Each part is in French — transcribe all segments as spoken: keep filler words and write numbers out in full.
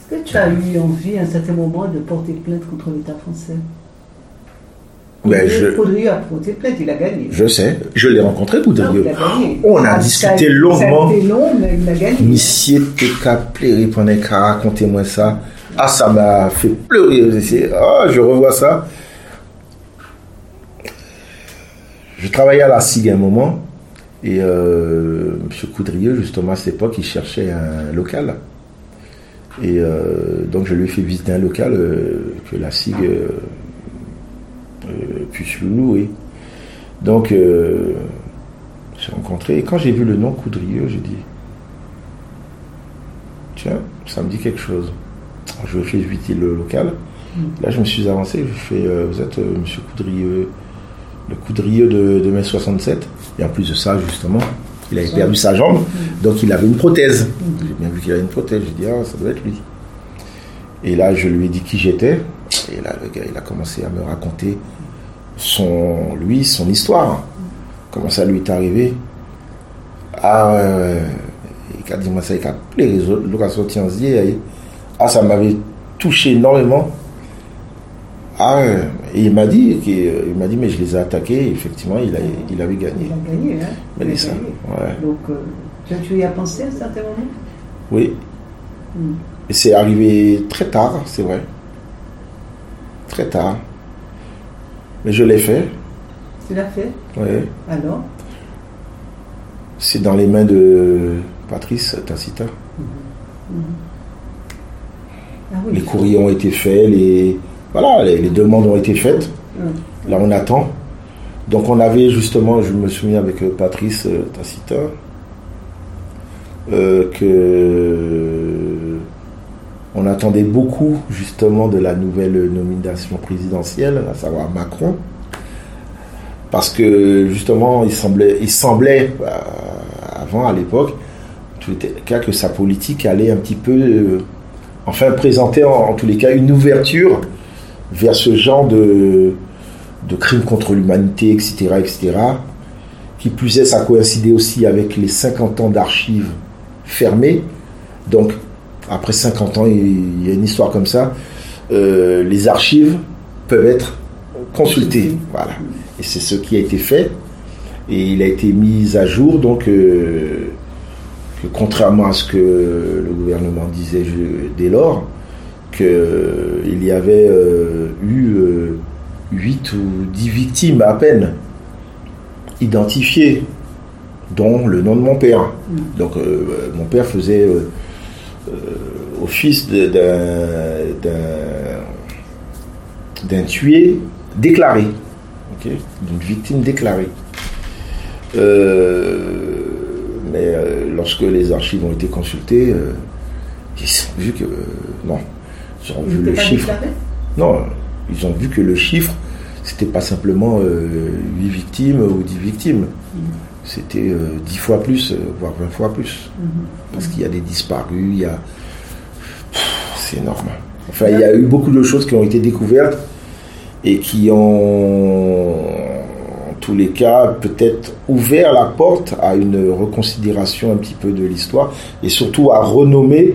Est-ce que tu as eu envie à un certain moment de porter plainte contre l'État français? Ben, je... Coudrieux a porté plainte, il a gagné. Je sais, je l'ai rencontré, Coudrieux. Non, il a gagné. On a Ah, discuté ça, longuement. Ça a été long, mais il a gagné. Monsieur Teka pleurer pendant qu'à raconter moi ça. Ah, ça m'a fait pleurer. Ah, je revois ça. Je travaillais à la S I G à un moment. Et euh, M. Coudrieux, justement, à cette époque, il cherchait un local. Et euh, donc, je lui ai fait visiter un local euh, que la S I G euh, euh, puisse lui louer. Donc, euh, j'ai rencontré. Et quand j'ai vu le nom Coudrieux, j'ai dit tiens, ça me dit quelque chose. Je lui ai fait visiter le local. Mmh. Là, je me suis avancé. Je lui ai fait euh, vous êtes euh, M. Coudrieux, le Coudrieux de, de mai soixante-sept. Et en plus de ça, justement, il avait perdu sa jambe, donc il avait une prothèse. J'ai bien vu qu'il avait une prothèse. J'ai dit, ah, ça doit être lui. Et là, je lui ai dit qui j'étais. Et là, le gars, il a commencé à me raconter son, lui, son histoire. Comment ça lui est arrivé. Ah, euh, il a dit, moi, ça, il a appelé les autres, le sorti en zier. Ah, ça m'avait touché énormément. Ah, et il m'a dit, il m'a dit, mais je les ai attaqués, et effectivement, il, a, il avait gagné. Il a gagné, hein. Il, il a ça. Gagné. Ouais. Donc, euh, tu y as pensé à un certain moment? Oui. Mm. Et c'est arrivé très tard, c'est vrai. Très tard. Mais je l'ai fait. Tu l'as fait? Oui. Alors? C'est dans les mains de Patrice Tacita. Mm-hmm. Mm-hmm. Ah oui, les courriers ont été faits, les... Voilà, les, les demandes ont été faites. Là, on attend. Donc, on avait justement, je me souviens avec Patrice euh, Tacita, euh, que on attendait beaucoup justement de la nouvelle nomination présidentielle, à savoir Macron, parce que justement, il semblait, il semblait euh, avant, à l'époque, en tous les cas, que sa politique allait un petit peu, euh, enfin, présenter en, en tous les cas une ouverture vers ce genre de, de crimes contre l'humanité, et cetera, et cetera. Qui plus est, ça coïncidait aussi avec les cinquante ans d'archives fermées. Donc, après cinquante ans, il y a une histoire comme ça. Euh, les archives peuvent être consultées. Voilà. Et c'est ce qui a été fait. Et il a été mis à jour, donc, euh, que contrairement à ce que le gouvernement disait dès lors, qu'il y avait euh, eu euh, huit ou dix victimes à peine identifiées, dont le nom de mon père. Mmh. Donc euh, mon père faisait euh, euh, office de, d'un, d'un, d'un tué déclaré, okay, d'une victime déclarée. Euh, mais euh, lorsque les archives ont été consultées, euh, ils ont vu que euh, non. Ils ont vu le chiffre. Déclaré? Non, ils ont vu que le chiffre, c'était pas simplement euh, huit victimes ou dix victimes. Mmh. C'était euh, dix fois plus, euh, voire vingt fois plus. Mmh. Parce qu'il y a des disparus, il y a. Pff, c'est énorme. Enfin, il y a eu beaucoup de choses qui ont été découvertes et qui ont, en tous les cas, peut-être ouvert la porte à une reconsidération un petit peu de l'histoire et surtout à renommer.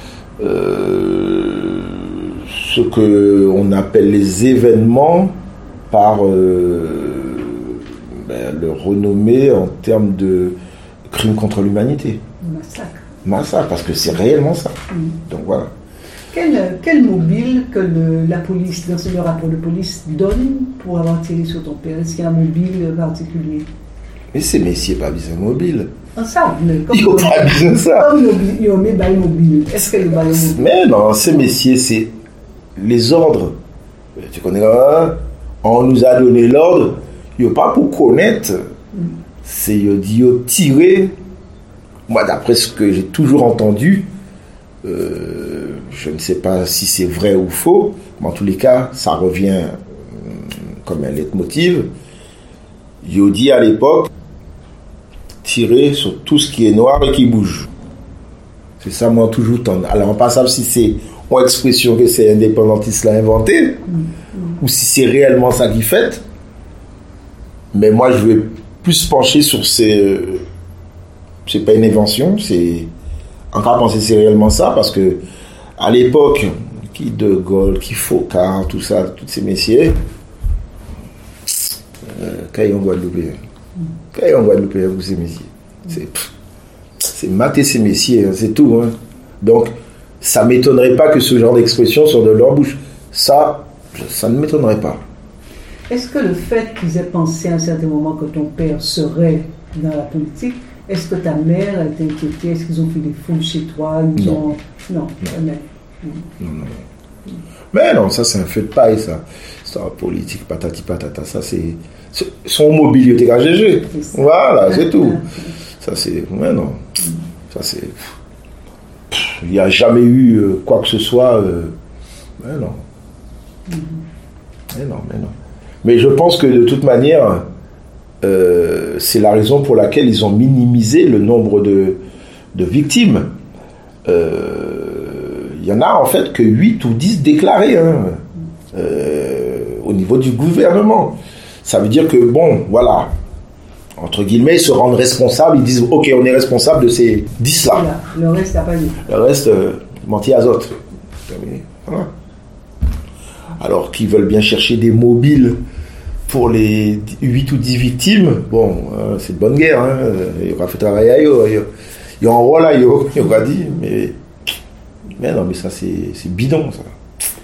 Euh, ce qu'on appelle les événements par euh, ben, le renommer en termes de crimes contre l'humanité. Massacre. Massacre, parce que c'est réellement ça. Mmh. Donc voilà. Quel, quel mobile que le, la police, dans le rapport de police, donne pour avoir tiré sur ton père? Est-ce qu'il y a un mobile particulier? Mais ces messieurs pas besoin mobile. Ça, mais comme ils n'ont pas besoin de ça. Comme ils ont mis bail mobile. Est-ce que le bail mobile? Mais non, ces messieurs, c'est les ordres. Tu connais, hein? On nous a donné l'ordre. Il n'y a pas pour connaître. Mm. C'est il dit tirer. Moi, d'après ce que j'ai toujours entendu, euh, je ne sais pas si c'est vrai ou faux, mais en tous les cas, ça revient euh, comme un leitmotiv. Il dit à l'époque, tirer sur tout ce qui est noir et qui bouge. C'est ça, moi, toujours tendre. Alors, on ne sait pas si c'est une expression que c'est indépendantiste l'a inventé, mmh, mmh. ou si c'est réellement ça qui fait. Mais moi, je vais plus pencher sur ces. Euh, c'est pas une invention, c'est. En cas, penser c'est réellement ça, parce que À l'époque, qui De Gaulle, qui Focard, tout ça, tous ces messieurs, euh, quand ils ont Guadeloupéen, quand ils ont Guadeloupéen, vous ces messieurs, c'est, c'est mater ces messieurs, c'est tout. Hein. Donc, ça ne m'étonnerait pas que ce genre d'expression sorte de leur bouche. Ça, ça ne m'étonnerait pas. Est-ce que le fait qu'ils aient pensé à un certain moment que ton père serait dans la politique, est-ce que ta mère a été inquiétée? Est-ce qu'ils ont fait des fouilles chez toi? Ils non. Ont... non. jamais. Non, non, non. Mais non, ça c'est un feu de paille, ça. C'est la politique, patati patata. Ça c'est. c'est son mobilier, t'es qu'à G G. Voilà, c'est tout. Ça c'est. Mais non. Ça c'est. Il n'y a jamais eu euh, quoi que ce soit. Euh... Mais non. Mais non, mais non. Mais je pense que de toute manière, euh, c'est la raison pour laquelle ils ont minimisé le nombre de, de victimes. Euh, il y en a en fait que huit ou dix déclarés hein, euh, au niveau du gouvernement. Ça veut dire que, bon, voilà, entre guillemets, ils se rendent responsables, ils disent, ok, on est responsable de ces dix-là. Voilà. Le reste, n'a pas eu. Le reste, euh, menti azote. Voilà. Alors qu'ils veulent bien chercher des mobiles pour les huit ou dix victimes, bon, euh, c'est de bonne guerre, hein. Il y aura fait travailler à eux, il y aura un rôle à eux, il y aura dit, mais, mais non, mais ça c'est, c'est bidon, ça.